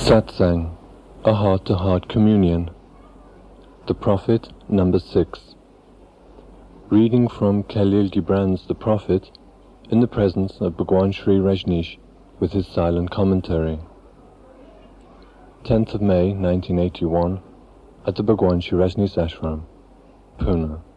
Satsang, a heart-to-heart communion. The Prophet, number 6. Reading from Khalil Gibran's The Prophet in the presence of Bhagwan Sri Rajneesh with his silent commentary. 10th of May 1981 at the Bhagwan Sri Rajneesh Ashram, Pune.